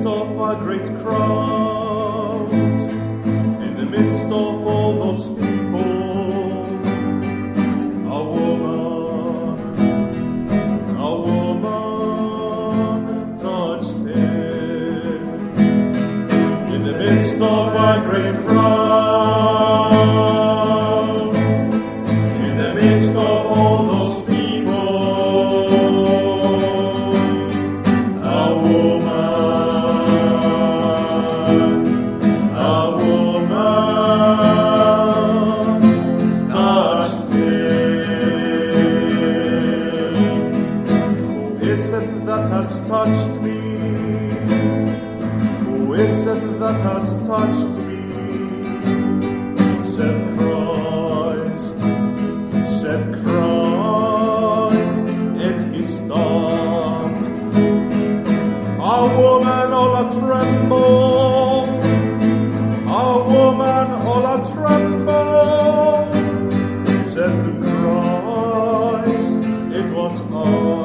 midst of a great crowd, in the midst of all those people, a woman touched him. In the midst of a great crowd, in the midst of all those people, a woman touched him. Who is it that has touched me? Who is it that has touched me? Said Christ, and he stopped. A woman all a tremble, a woman all a tremble, said to Christ, it was I.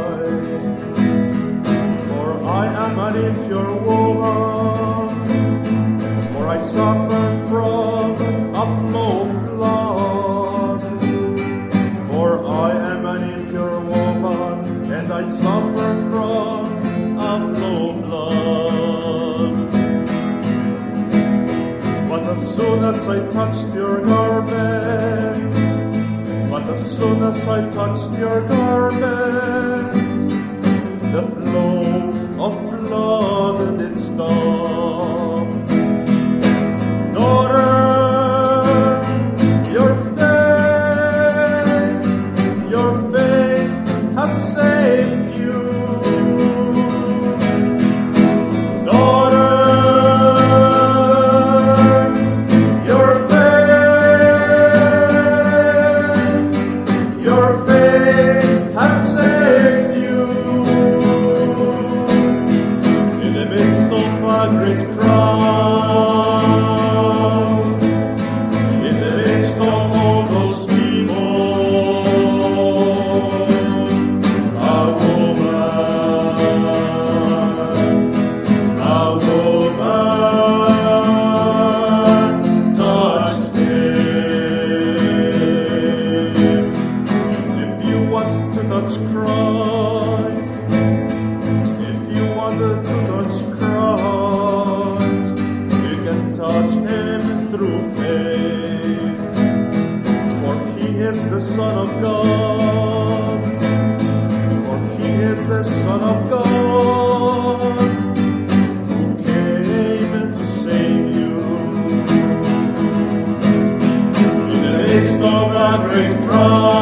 For I am an impure woman, for I suffer from a flow of blood. For I am an impure woman, and I suffer from a flow of blood. But as soon as I touched your garment, the flow of blood did stop. Daughter, your faith has saved you. Daughter, your faith has saved you. In the midst of a great crowd, in the midst of all those people, a woman touched him. If you want to touch Christ, if you want to touch Christ, you can touch him through faith. For he is the Son of God. For he is the Son of God, who came to save you. In the midst of a great crowd,